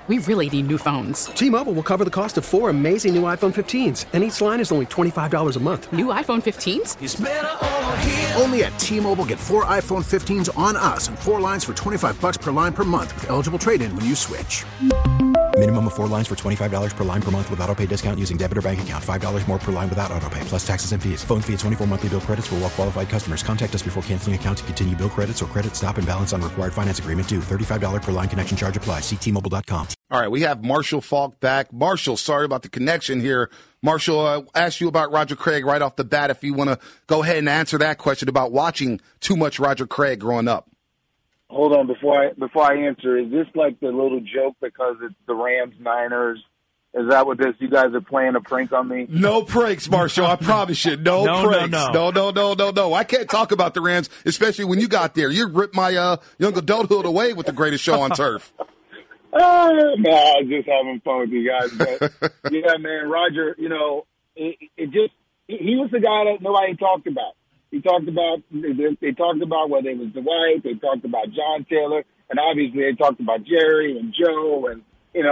We really need new phones. T-Mobile will cover the cost of 4 amazing new iPhone 15s, and each line is only $25 a month. New iPhone 15s? It's better over here. Only at T-Mobile, get 4 iPhone 15s on us and 4 lines for $25 per line per month with eligible trade-in when you switch. Minimum of 4 lines for $25 per line per month with autopay discount using debit or bank account. $5 more per line without autopay, plus taxes and fees. Phone fee at 24 monthly bill credits for well-qualified customers. Contact us before canceling account to continue bill credits or credit stop and balance on required finance agreement due. $35 per line connection charge applies. See T-Mobile.com. All right, we have Marshall Faulk back. Marshall, sorry about the connection here. Marshall, I asked you about Roger Craig right off the bat. If you want to go ahead and answer that question about watching too much Roger Craig growing up. Hold on, before I answer, is this like the little joke because it's the Rams-Niners? Is that what this? You guys are playing a prank on me? No pranks, Marshall. I promise you. No pranks. No. I can't talk about the Rams, especially when you got there. You ripped my young adulthood away with the greatest show on turf. No, I was just having fun with you guys. But, yeah, man, Roger, he was the guy that nobody talked about. They talked about whether it was Dwight, they talked about John Taylor, and obviously they talked about Jerry and Joe, and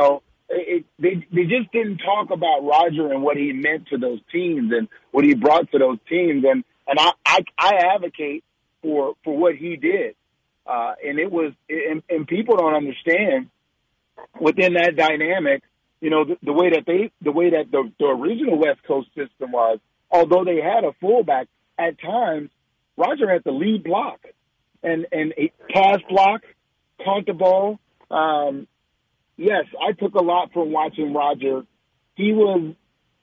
they just didn't talk about Roger and what he meant to those teams and what he brought to those teams, and I advocate for what he did, and it was, and people don't understand within that dynamic, the way that the original West Coast system was, although they had a fullback. At times, Roger had the lead block and a pass block, caught the ball. Yes, I took a lot from watching Roger. He was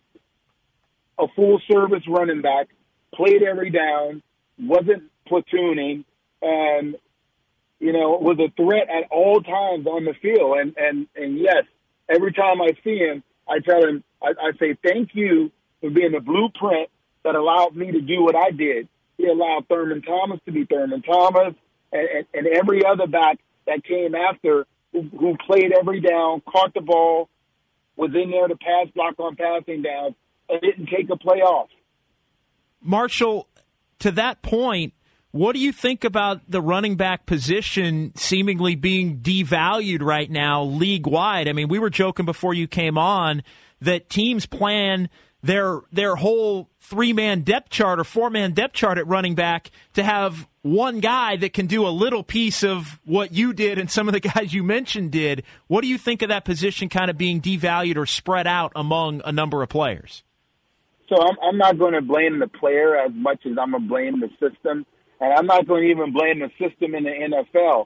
a full-service running back, played every down, wasn't platooning, and, was a threat at all times on the field. And yes, every time I see him, I tell him, I say thank you for being the blueprint that allowed me to do what I did. He allowed Thurman Thomas to be Thurman Thomas and every other back that came after who played every down, caught the ball, was in there to pass block on passing downs, and didn't take a play off. Marshall, to that point, what do you think about the running back position seemingly being devalued right now league-wide? I mean, we were joking before you came on that teams plan their whole 3-man depth chart or 4-man depth chart at running back to have one guy that can do a little piece of what you did and some of the guys you mentioned did. What do you think of that position kind of being devalued or spread out among a number of players? So I'm not going to blame the player as much as I'm going to blame the system, and I'm not going to even blame the system in the NFL.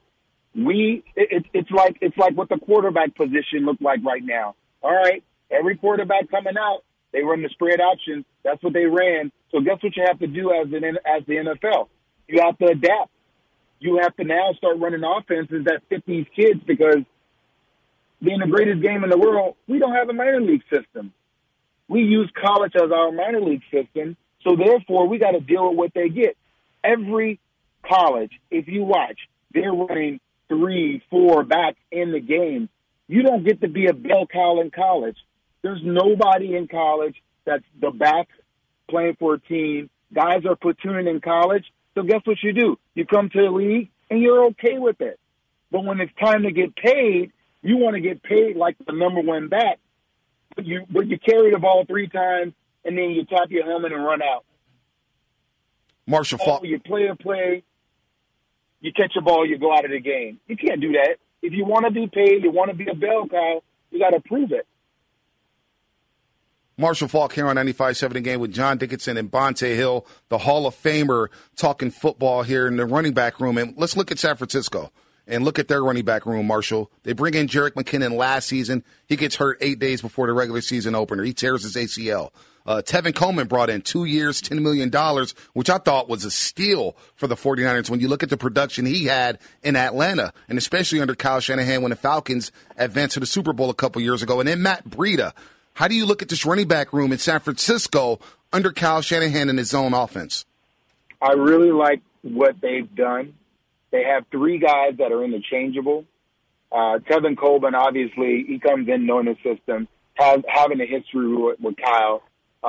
It's like what the quarterback position looked like right now. All right, every quarterback coming out, they run the spread option. That's what they ran. So guess what you have to do as the NFL? You have to adapt. You have to now start running offenses that fit these kids because being the greatest game in the world, we don't have a minor league system. We use college as our minor league system, so therefore we got to deal with what they get. Every college, if you watch, they're running 3-4 backs in the game. You don't get to be a bell cow in college. There's nobody in college that's the back playing for a team. Guys are platooning in college. So guess what you do? You come to the league, and you're okay with it. But when it's time to get paid, you want to get paid like the number one back. But you carry the ball 3 times, and then you tap your helmet and run out. Marshall Faulk. You play a play, you catch a ball, you go out of the game. You can't do that. If you want to be paid, you want to be a bell cow, you got to prove it. Marshall Faulk here on 95.7 The Game with John Dickinson and Bonte Hill, the Hall of Famer, talking football here in the running back room. And let's look at San Francisco and look at their running back room, Marshall. They bring in Jerick McKinnon last season. He gets hurt 8 days before the regular season opener. He tears his ACL. Tevin Coleman brought in 2 years, $10 million, which I thought was a steal for the 49ers when you look at the production he had in Atlanta, and especially under Kyle Shanahan when the Falcons advanced to the Super Bowl a couple years ago. And then Matt Breida. How do you look at this running back room in San Francisco under Kyle Shanahan and his zone offense? I really like what they've done. They have 3 guys that are interchangeable. Tevin Coleman, obviously, he comes in knowing the system, having a history with Kyle.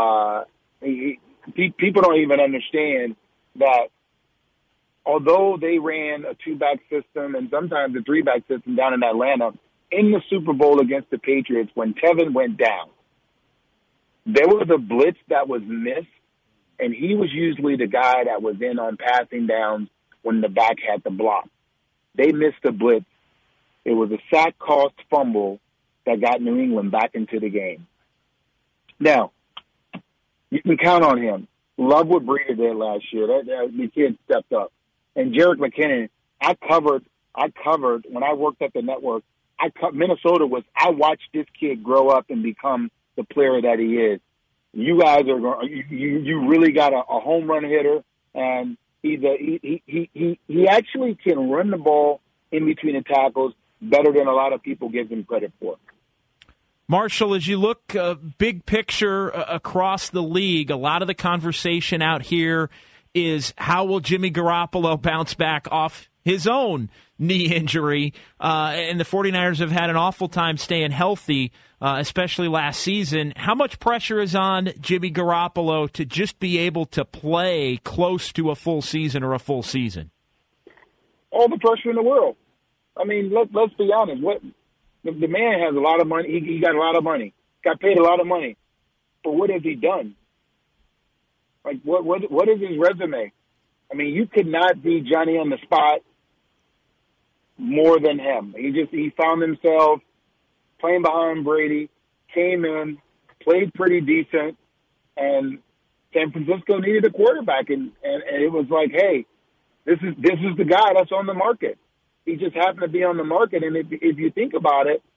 People don't even understand that although they ran a 2-back system and sometimes a 3-back system down in Atlanta, in the Super Bowl against the Patriots when Tevin went down, there was a blitz that was missed, and he was usually the guy that was in on passing downs when the back had the block. They missed the blitz. It was a sack cost fumble that got New England back into the game. Now, you can count on him. Love what Breida did last year. The kid stepped up. And Jerick McKinnon, I covered when I worked at the network. I watched this kid grow up and become the player that he is. You guys are going. You really got a home run hitter, and he actually can run the ball in between the tackles better than a lot of people give him credit for. Marshall, as you look big picture across the league, a lot of the conversation out here is how will Jimmy Garoppolo bounce back off his own knee injury? And the 49ers have had an awful time staying healthy, especially last season. How much pressure is on Jimmy Garoppolo to just be able to play close to a full season or a full season? All the pressure in the world. I mean, let's be honest. The man has a lot of money. He got a lot of money. Got paid a lot of money. But what has he done? Like, what is his resume? I mean, you could not be Johnny on the spot more than him. He found himself playing behind Brady, came in, played pretty decent, and San Francisco needed a quarterback, and it was like, hey, this is the guy that's on the market. He just happened to be on the market, and if you think about it,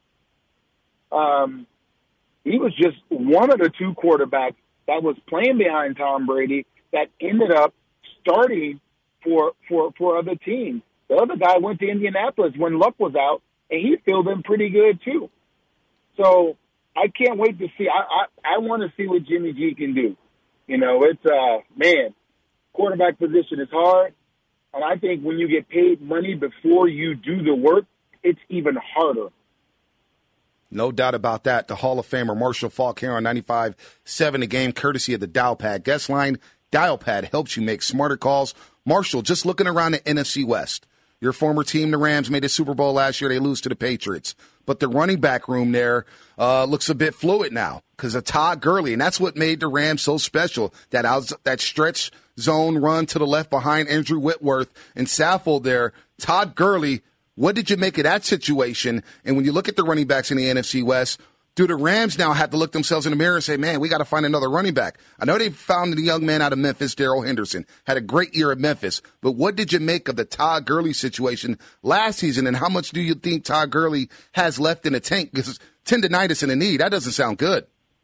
he was just one of the two quarterbacks that was playing behind Tom Brady that ended up starting for other teams. The other guy went to Indianapolis when Luck was out, and he filled in pretty good too. So I can't wait to see. I want to see what Jimmy G can do. You know, it's quarterback position is hard. And I think when you get paid money before you do the work, it's even harder. No doubt about that. The Hall of Famer Marshall Faulk here on 95.7 The Game, courtesy of the Dial Pad guest line. Dial Pad helps you make smarter calls. Marshall, just looking around the NFC West, your former team, the Rams, made the Super Bowl last year. They lose to the Patriots. But the running back room there looks a bit fluid now because of Todd Gurley, and that's what made the Rams so special, that stretch zone run to the left behind Andrew Whitworth and Saffold there. Todd Gurley, what did you make of that situation? And when you look at the running backs in the NFC West, do the Rams now have to look themselves in the mirror and say, man, we got to find another running back? I know they found the young man out of Memphis, Darrell Henderson, had a great year at Memphis. But what did you make of the Todd Gurley situation last season, and how much do you think Todd Gurley has left in the tank? Because tendinitis in the knee, that doesn't sound good.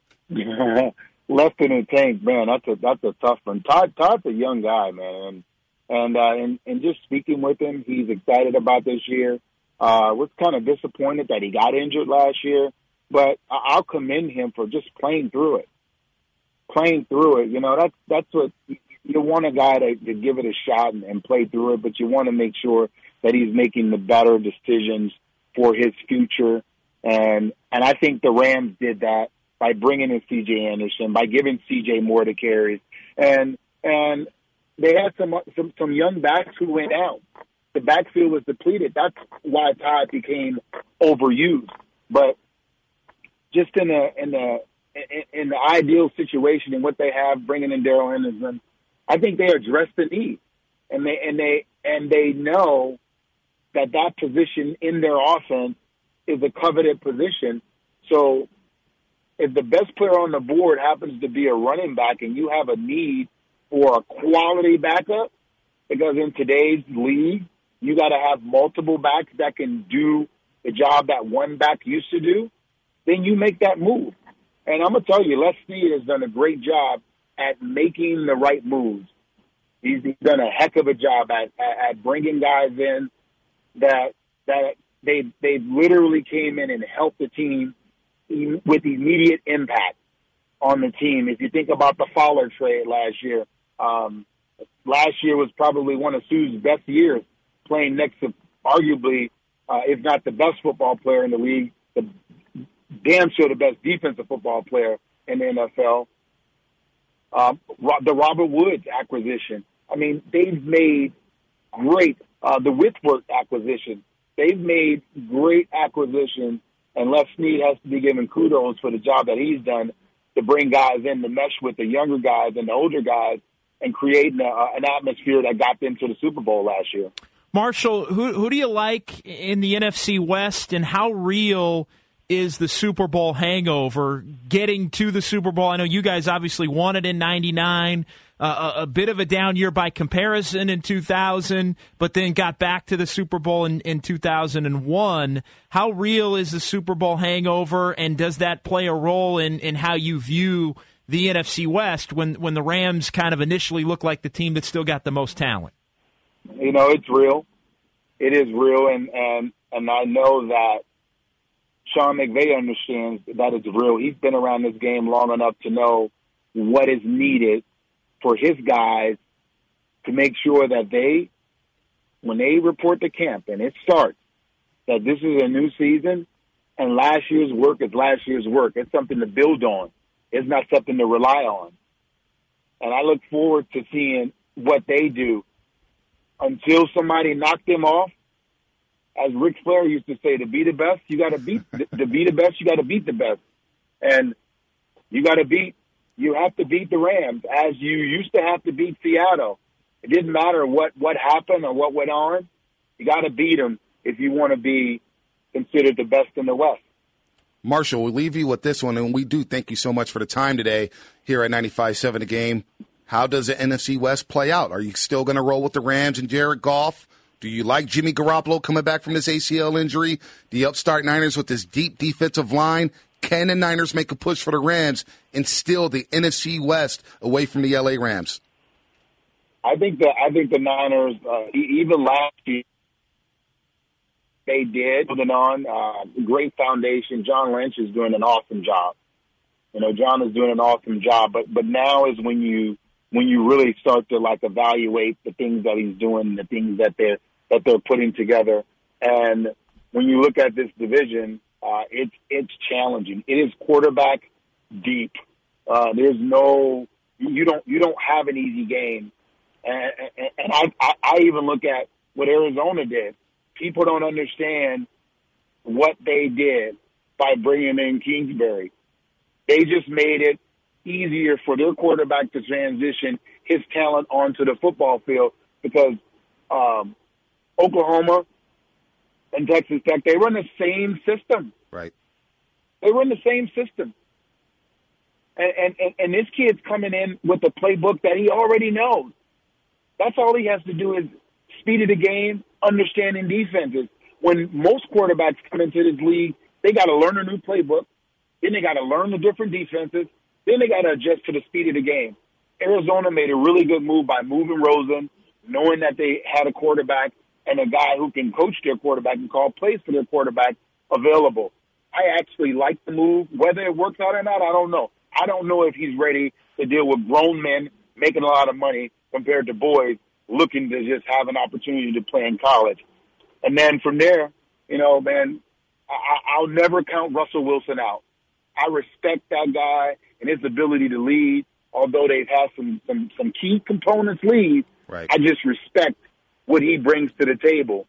Left in the tank, man, that's a tough one. Todd's a young guy, man, and just speaking with him, he's excited about this year. Was kind of disappointed that he got injured last year, but I'll commend him for just playing through it. You know, that's what you want, a guy to give it a shot and play through it, but you want to make sure that he's making the better decisions for his future, and I think the Rams did that by bringing in C.J. Anderson, by giving C.J. more to carries. And they had some young backs who went out. The backfield was depleted. That's why Todd became overused. But just in the ideal situation and what they have, bringing in Darrell Henderson, I think they address the need. And they know that position in their offense is a coveted position. So if the best player on the board happens to be a running back and you have a need for a quality backup, because in today's league, you got to have multiple backs that can do the job that one back used to do, then you make that move. And I'm going to tell you, Les Snead has done a great job at making the right moves. He's done a heck of a job at bringing guys in that they literally came in and helped the team with immediate impact on the team. If you think about the Fowler trade last year was probably one of Sue's best years, playing next to arguably, if not the best football player in the league, the damn sure the best defensive football player in the NFL. The Robert Woods acquisition. I mean, they've made great. The Whitworth acquisition. they've made great acquisitions, and Les Snead has to be given kudos for the job that he's done to bring guys in to mesh with the younger guys and the older guys and create an atmosphere that got them to the Super Bowl last year. Marshall, who do you like in the NFC West, and how real is the Super Bowl hangover getting to the Super Bowl? I know you guys obviously won it in 99, a bit of a down year by comparison in 2000, but then got back to the Super Bowl in 2001. How real is the Super Bowl hangover, and does that play a role in how you view the NFC West when the Rams kind of initially look like the team that still got the most talent? You know, it's real. It is real, and I know that Sean McVay understands that it's real. He's been around this game long enough to know what is needed for his guys to make sure that when they report to camp and it starts, that this is a new season and last year's work is last year's work. It's something to build on. It's not something to rely on. And I look forward to seeing what they do until somebody knocks them off. As Ric Flair used to say, to be the best, you got to beat. To be the best, you got to beat the best, and you have to beat the Rams as you used to have to beat Seattle. It didn't matter what happened or what went on. You got to beat them if you want to be considered the best in the West. Marshall, we'll leave you with this one, and we do thank you so much for the time today here at 95.7 The Game. How does the NFC West play out? Are you still going to roll with the Rams and Jared Goff? Do you like Jimmy Garoppolo coming back from his ACL injury? The upstart Niners with this deep defensive line? Can the Niners make a push for the Rams and steal the NFC West away from the LA Rams? I think the Niners, even last year, they did put it on. Great foundation. John Lynch is doing an awesome job. You know, John is doing an awesome job. But now is when you really start to evaluate the things that he's doing, the things that they're putting together. And when you look at this division, it's challenging. It is quarterback deep. There's no you don't have an easy game. And I even look at what Arizona did. People don't understand what they did by bringing in Kingsbury. They just made it easier for their quarterback to transition his talent onto the football field because Oklahoma and Texas Tech, they run the same system. Right. They run the same system. And this kid's coming in with a playbook that he already knows. That's all he has to do is speed of the game, understanding defenses. When most quarterbacks come into this league, they got to learn a new playbook. Then they got to learn the different defenses. Then they got to adjust to the speed of the game. Arizona made a really good move by moving Rosen, knowing that they had a quarterback and a guy who can coach their quarterback and call plays for their quarterback available. I actually like the move. Whether it works out or not, I don't know. I don't know if he's ready to deal with grown men making a lot of money compared to boys looking to just have an opportunity to play in college. And then from there, man, I'll never count Russell Wilson out. I respect that guy and his ability to lead, although they've had some key components lead. Right. I just respect what he brings to the table.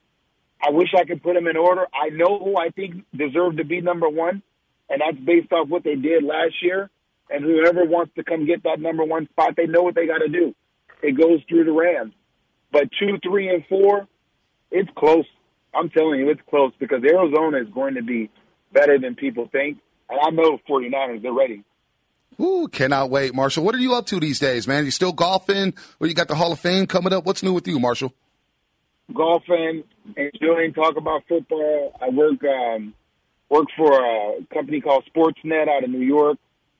I wish I could put him in order. I know who I think deserved to be number one, and that's based off what they did last year. And whoever wants to come get that number one spot, they know what they got to do. It goes through the Rams. But 2, 3, and 4, it's close. I'm telling you, it's close because Arizona is going to be better than people think. And I know 49ers, they're ready. Ooh, cannot wait. Marshall, what are you up to these days, man? You still golfing? Or you got the Hall of Fame coming up? What's new with you, Marshall? Golfing, enjoying, talk about football. I work for a company called Sportsnet out of New York.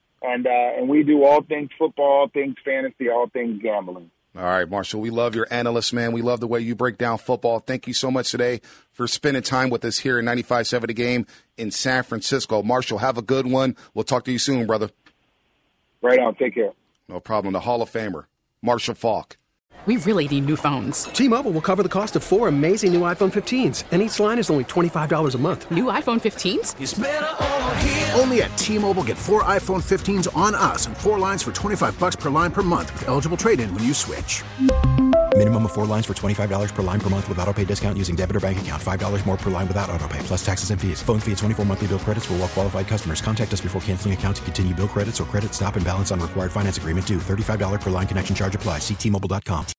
And we do all things football, all things fantasy, all things gambling. All right, Marshall, we love your analyst, man. We love the way you break down football. Thank you so much today for spending time with us here in 95.7 The Game in San Francisco. Marshall, have a good one. We'll talk to you soon, brother. Right on. Take care. No problem. The Hall of Famer, Marshall Faulk. We really need new phones. T-Mobile will cover the cost of 4 amazing new iPhone 15s, and each line is only $25 a month. New iPhone 15s? It's better over here. Only at T-Mobile, get 4 iPhone 15s on us and 4 lines for $25 per line per month with eligible trade-in when you switch. Minimum of 4 lines for $25 per line per month with autopay discount using debit or bank account. $5 more per line without autopay, plus taxes and fees. Phone fee at 24 monthly bill credits for well-qualified customers. Contact us before canceling account to continue bill credits or credit stop and balance on required finance agreement due. $35 per line connection charge applies. See T-Mobile.com.